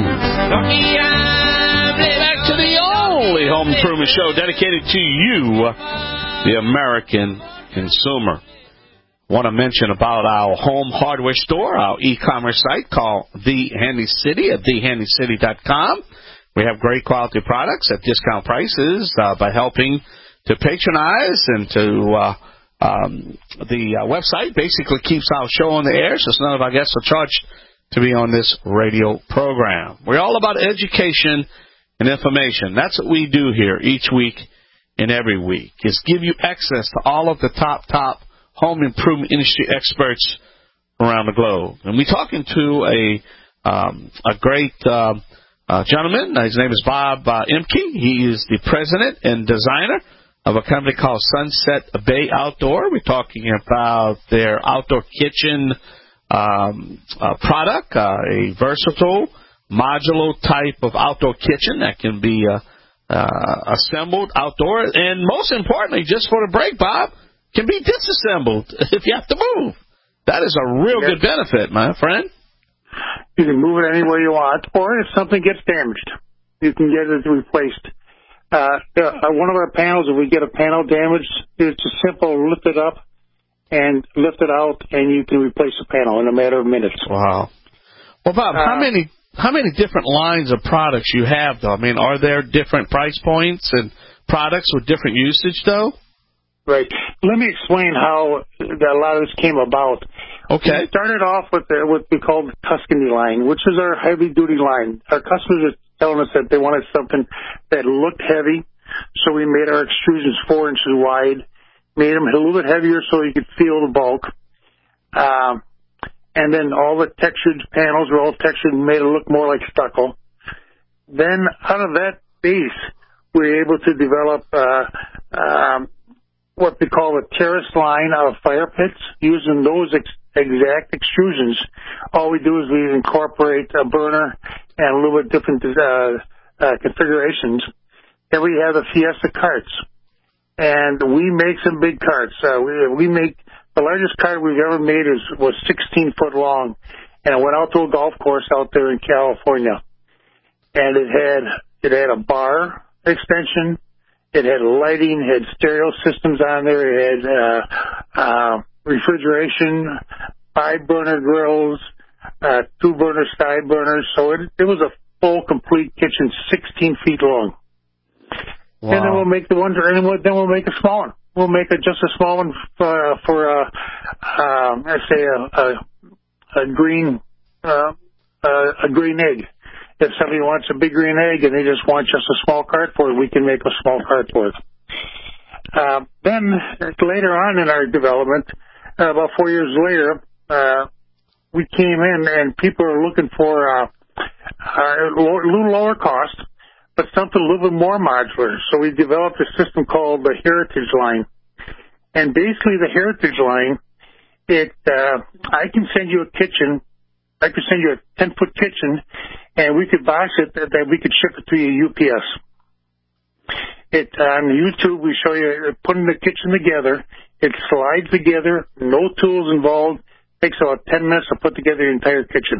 Back to the only home improvement show dedicated to you, the American consumer. Want to mention about our home hardware store, our e-commerce site called The Handy City at the handy city dot com. We have great quality products at discount prices uh, by helping to patronize and to uh, um, the uh, website basically keeps our show on the air, so none of our guests are charged to be on this radio program. We're all about education and information. That's what we do here each week and every week, is give you access to all of the top, top home improvement industry experts around the globe. And we're talking to a um, a great uh, uh, gentleman. His name is Bob uh, Imke. He is the president and designer of a company called Sunset Bay Outdoor. We're talking about their outdoor kitchen um, uh, product, uh, a versatile, modular type of outdoor kitchen that can be uh, uh, assembled outdoor, and most importantly, just for the break, Bob, can be disassembled if you have to move. That is a real yes. good benefit, my friend. You can move it any way you want, or if something gets damaged, you can get it replaced. Uh, uh, one of our panels, if we get a panel damaged, it's a simple lift it up and lift it out, and you can replace the panel in a matter of minutes. Wow. Well, Bob, uh, how many how many different lines of products you have, though? I mean, are there different price points and products with different usage, though? Right. Let me explain how a lot of this came about. Okay. We started off with the, what we call the Tuscany line, which is our heavy-duty line. Our customers are telling us that they wanted something that looked heavy, so we made our extrusions four inches wide, made them a little bit heavier so you could feel the bulk. Um, and then all the textured panels were all textured and made it look more like stucco. Then out of that base, we were able to develop uh, um, what we call a terrace line of fire pits. Using those ex- exact extrusions, all we do is we incorporate a burner and a little bit different uh, uh, configurations. Then we have the Fiesta carts, and we make some big carts. Uh, we, we make the largest cart we've ever made is was sixteen foot long, and it went out to a golf course out there in California, and it had it had a bar extension. It had lighting, it had stereo systems on there, it had uh, uh, refrigeration, five burner grills, uh, two burner side burners. So it, it was a full, complete kitchen, sixteen feet long. Wow. And then we'll make the ones, and then we'll make a small one. We'll make a, just a small one for, uh, for uh, uh, let's say, a, a, a green, uh, uh, a green egg. If somebody wants a big green egg and they just want just a small cart for it, we can make a small cart for it. Uh, then later on in our development, uh, about four years later, uh, we came in and people are looking for uh, a little lower cost, but something a little bit more modular. So we developed a system called the Heritage Line. And basically the Heritage Line, it uh, I can send you a kitchen. I could send you a ten-foot kitchen, and we could box it, that, that we could ship it to you U P S. It, on YouTube, we show you putting the kitchen together. It slides together, no tools involved. Takes about ten minutes to put together the entire kitchen.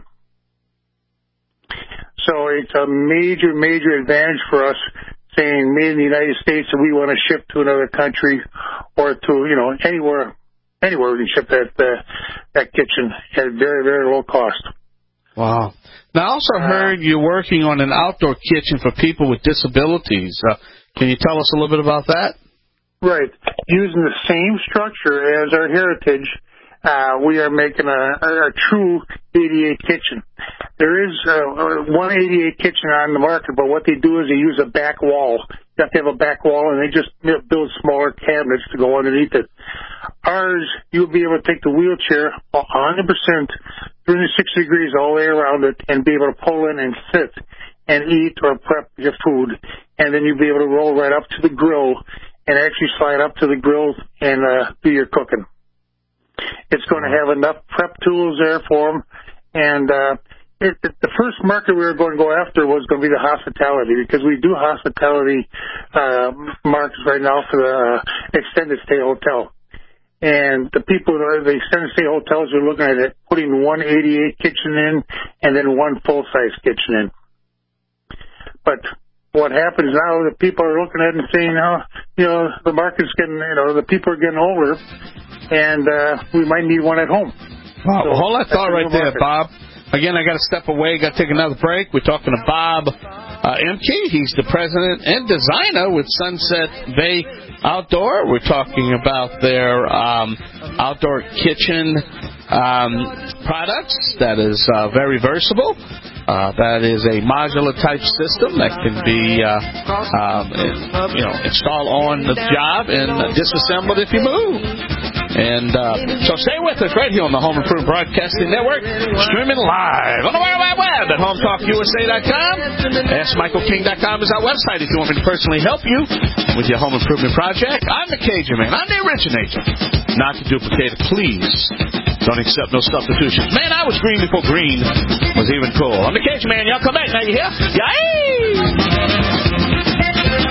So it's a major, major advantage for us saying made in the United States and we want to ship to another country or to, you know, anywhere. Anywhere we can ship that uh, that kitchen at very, very low cost. Wow. Now, I also heard you're working on an outdoor kitchen for people with disabilities. Uh, can you tell us a little bit about that? Right. Using the same structure as our Heritage, uh, we are making a, a, a true eighty-eight kitchen. There is uh, one eighty-eight kitchen on the market, but what they do is they use a back wall. You have to have a back wall, and they just build smaller cabinets to go underneath it. Ours, you'll be able to take the wheelchair one hundred percent, three hundred sixty degrees all the way around it, and be able to pull in and sit and eat or prep your food. And then you'll be able to roll right up to the grill and actually slide up to the grill and uh, do your cooking. It's going to have enough prep tools there for them. And uh, it, it, the first market we were going to go after was going to be the hospitality, because we do hospitality uh, markets right now for the uh, extended stay hotel. And the people, the extended stay hotels are looking at it, putting one eighty-eight kitchen in and then one full-size kitchen in. But what happens now, the people are looking at it and saying, oh, you know, the market's getting, you know, the people are getting older, and uh, we might need one at home. Wow, so hold that thought right there, market. Bob. Again, I got to step away, got to take another break. We're talking to Bob uh, Emke. He's the president and designer with Sunset Bay Outdoor. We're talking about their um, outdoor kitchen um, products that is uh, very versatile. Uh, that is a modular type system that can be uh, um, you know, installed on the job and disassembled if you move. And uh, so stay with us right here on the Home Improvement Broadcasting Network, streaming live on the World Wide Web at home talk U S A dot com. ask michael king dot com is our website if you want me to personally help you with your home improvement project. I'm the Cajun Man. I'm the originator. Not to duplicate it, please. Don't accept no substitutions. Man, I was green before green was even cool. I'm the Cajun Man. Y'all come back now. You hear? Yay!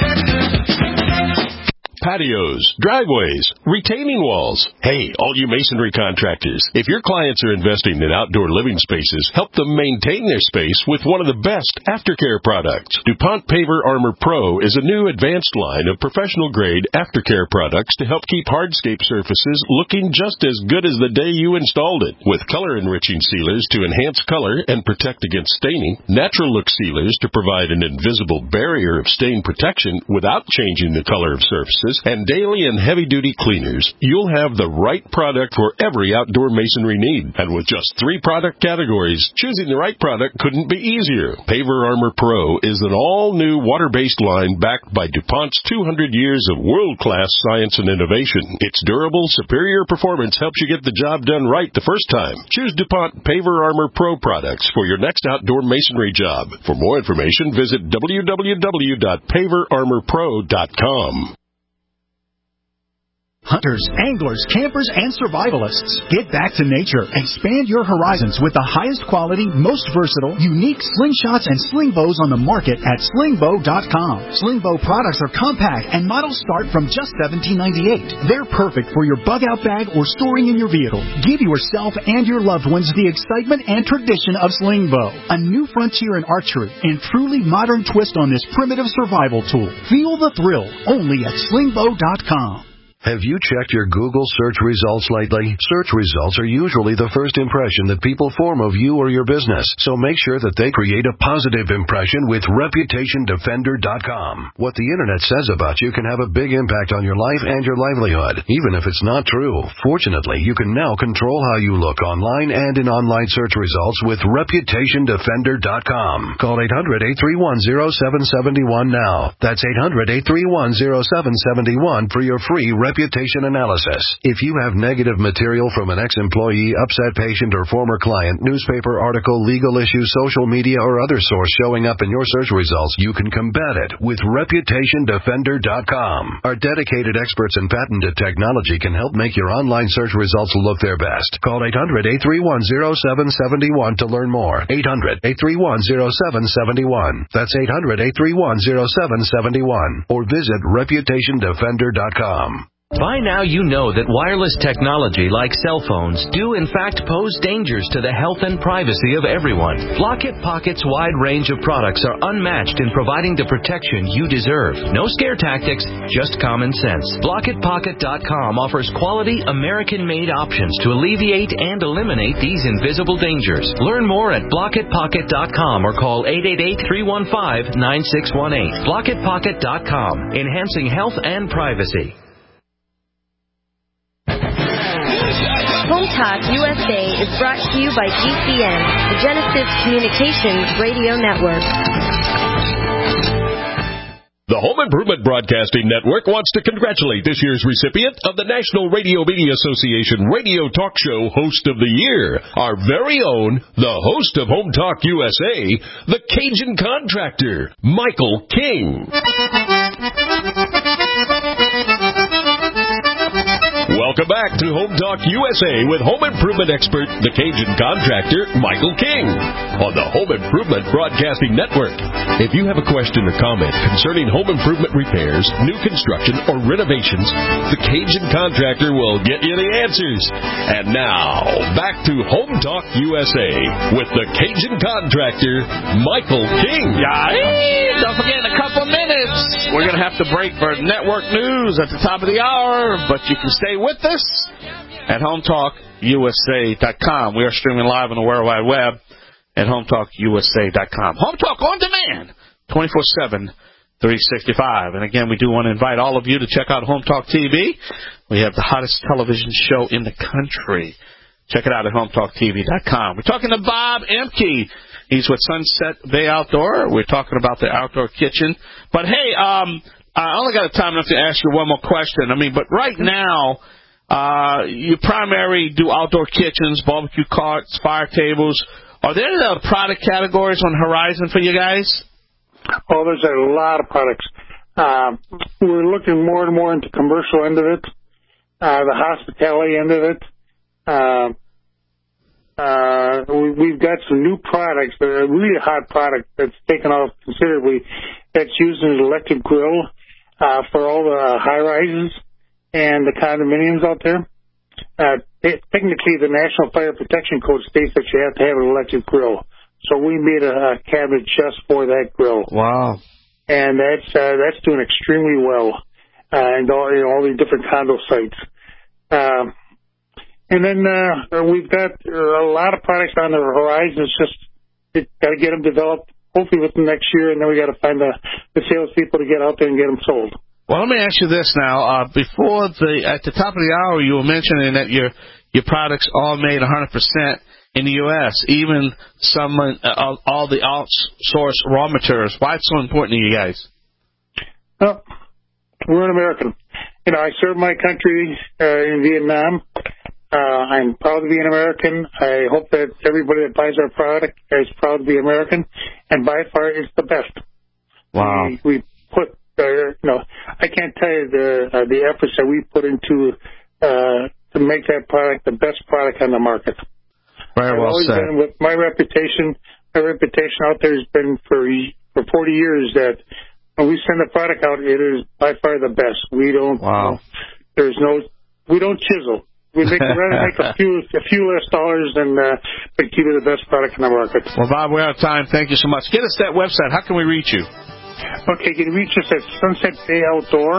patios, driveways, retaining walls. Hey, all you masonry contractors, if your clients are investing in outdoor living spaces, help them maintain their space with one of the best aftercare products. DuPont Paver Armor Pro is a new advanced line of professional-grade aftercare products to help keep hardscape surfaces looking just as good as the day you installed it. With color-enriching sealers to enhance color and protect against staining, natural look sealers to provide an invisible barrier of stain protection without changing the color of surfaces, and daily and heavy-duty cleaners, you'll have the right product for every outdoor masonry need. And with just three product categories, choosing the right product couldn't be easier. Paver Armor Pro is an all-new water-based line backed by DuPont's two hundred years of world-class science and innovation. Its durable, superior performance helps you get the job done right the first time. Choose DuPont Paver Armor Pro products for your next outdoor masonry job. For more information, visit w w w dot paver armor pro dot com. Hunters, anglers, campers, and survivalists, get back to nature. Expand your horizons with the highest quality, most versatile, unique slingshots and sling bows on the market at sling bow dot com. Sling bow products are compact and models start from just seventeen ninety-eight. They're perfect for your bug-out bag or storing in your vehicle. Give yourself and your loved ones the excitement and tradition of sling bow, a new frontier in archery and truly modern twist on this primitive survival tool. Feel the thrill only at sling bow dot com. Have you checked your Google search results lately? Search results are usually the first impression that people form of you or your business, so make sure that they create a positive impression with reputation defender dot com. What the Internet says about you can have a big impact on your life and your livelihood, even if it's not true. Fortunately, you can now control how you look online and in online search results with reputation defender dot com. Call eight hundred, eight three one, zero seven seven one now. That's eight hundred, eight three one, zero seven seven one for your free reputation analysis. If you have negative material from an ex-employee, upset patient, or former client, newspaper article, legal issue, social media, or other source showing up in your search results, you can combat it with reputation defender dot com. Our dedicated experts in patented technology can help make your online search results look their best. Call eight hundred, eight three one, zero seven seven one to learn more. eight hundred, eight three one, zero seven seven one. That's eight hundred, eight three one, zero seven seven one. Or visit reputation defender dot com. By now you know that wireless technology like cell phones do in fact pose dangers to the health and privacy of everyone. Blockit Pocket's wide range of products are unmatched in providing the protection you deserve. No scare tactics, just common sense. Blockit Pocket dot com offers quality American-made options to alleviate and eliminate these invisible dangers. Learn more at Blockit Pocket dot com or call eight eight eight, three one five, nine six one eight. Blockit Pocket dot com, enhancing health and privacy. Home Talk U S A is brought to you by G C N, the Genesis Communications Radio Network. The Home Improvement Broadcasting Network wants to congratulate this year's recipient of the National Radio Media Association Radio Talk Show Host of the Year, our very own, the host of Home Talk U S A, the Cajun Contractor, Michael King. Welcome back to Home Talk U S A with home improvement expert, the Cajun Contractor, Michael King, on the Home Improvement Broadcasting Network. If you have a question or comment concerning home improvement repairs, new construction, or renovations, the Cajun Contractor will get you the answers. And now, back to Home Talk U S A with the Cajun Contractor, Michael King. Yeah, don't forget, in a couple of minutes, we're going to have to break for network news at the top of the hour, but you can stay with us at home talk U S A dot com. We are streaming live on the World Wide Web at home talk U S A dot com. Home Talk on demand, twenty-four seven, three sixty-five. And again, we do want to invite all of you to check out Home Talk T V. We have the hottest television show in the country. Check it out at home talk T V dot com. We're talking to Bob Emke. He's with Sunset Bay Outdoor. We're talking about the outdoor kitchen. But, hey, um, I only got time enough to ask you one more question. I mean, but right now, uh, you primarily do outdoor kitchens, barbecue carts, fire tables. Are there any other product categories on the horizon for you guys? Oh, there's a lot of products. Uh, we're looking more and more into commercial end of it, uh, the hospitality end of it. Uh, uh, we, we've got some new products that are really hot product that's taken off considerably. That's using an electric grill. uh, for all the high-rises and the condominiums out there. Uh, it, technically, the National Fire Protection Code states that you have to have an electric grill. So we made a, a cabinet just for that grill. Wow. And that's uh, that's doing extremely well, uh, and all, you know, all these different condo sites. Um, and then uh, we've got a lot of products on the horizon. It's just it, got to get them developed, hopefully within next year, and then we got to find the, the salespeople to get out there and get them sold. Well, let me ask you this now. Uh, before the at the top of the hour, you were mentioning that your your products all made one hundred percent in the U S, even some uh, all the outsourced raw materials. Why it's so important to you guys? Well, we're an American. You know, I served my country uh, in Vietnam. Uh, I'm proud to be an American. I hope that everybody that buys our product is proud to be American, and by far it's the best. Wow. We, we put, uh, you know, I can't tell you the uh, the efforts that we put into uh, to make that product the best product on the market. Very well always said. Been with my reputation, my reputation out there has been for for forty years that when we send a product out, it is by far the best. We don't. Wow. There's no. We don't chisel. We make rather make a few a few less dollars than uh, but keep it the best product in the market. Well, Bob, we're out of time. Thank you so much. Get us that website. How can we reach you? Okay, you can reach us at sunset bay outdoor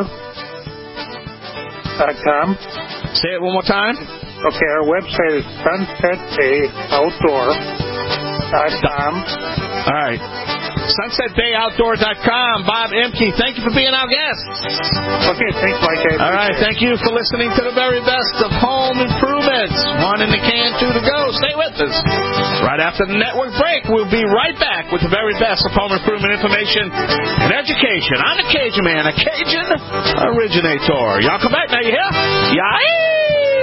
dot com. Say it one more time. Okay, our website is sunset bay outdoor dot com. All right. sunset bay outdoor dot com. Bob Emke, thank you for being our guest. Okay, thanks, Mike. All right, thank you for listening to the very best of home improvements. One in the can, two to go. Stay with us. Right after the network break, we'll be right back with the very best of home improvement information and education. I'm the Cajun Man, a Cajun originator. Y'all come back now, you hear? Yay!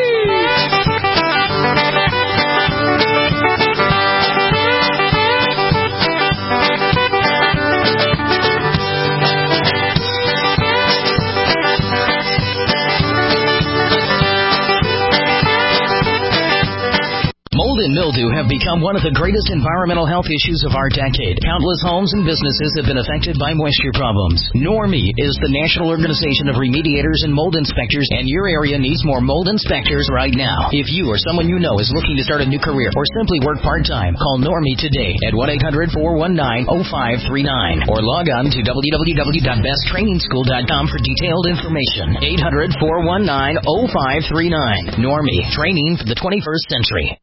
Mold and mildew have become one of the greatest environmental health issues of our decade. Countless homes and businesses have been affected by moisture problems. Normie is the National Organization of Remediators and Mold Inspectors, and your area needs more mold inspectors right now. If you or someone you know is looking to start a new career or simply work part-time, call Normie today at one eight hundred, four one nine, oh five three nine or log on to w w w dot best training school dot com for detailed information. eight hundred, four one nine, oh five three nine. Normie, training for the twenty-first century.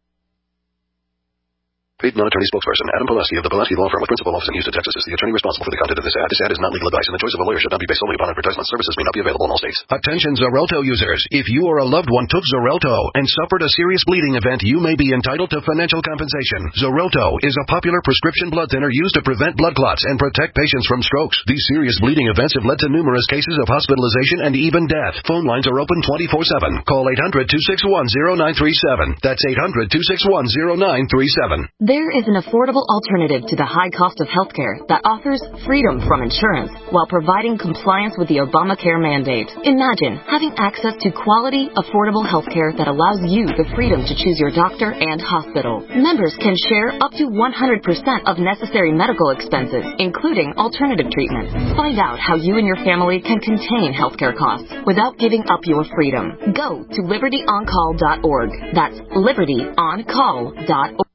Paid non-attorney spokesperson Adam Pulaski of the Pulaski Law Firm with principal office in Houston, Texas is the attorney responsible for the content of this ad. This ad is not legal advice, and the choice of a lawyer should not be based solely upon advertisement. Services may not be available in all states. Attention Xarelto users. If you or a loved one took Xarelto and suffered a serious bleeding event, you may be entitled to financial compensation. Xarelto is a popular prescription blood thinner used to prevent blood clots and protect patients from strokes. These serious bleeding events have led to numerous cases of hospitalization and even death. Phone lines are open twenty-four seven. Call eight hundred, two six one, zero nine three seven. That's eight hundred, two six one, zero nine three seven. There is an affordable alternative to the high cost of healthcare that offers freedom from insurance while providing compliance with the Obamacare mandate. Imagine having access to quality, affordable healthcare that allows you the freedom to choose your doctor and hospital. Members can share up to one hundred percent of necessary medical expenses, including alternative treatment. Find out how you and your family can contain healthcare costs without giving up your freedom. Go to liberty on call dot org. That's liberty on call dot org.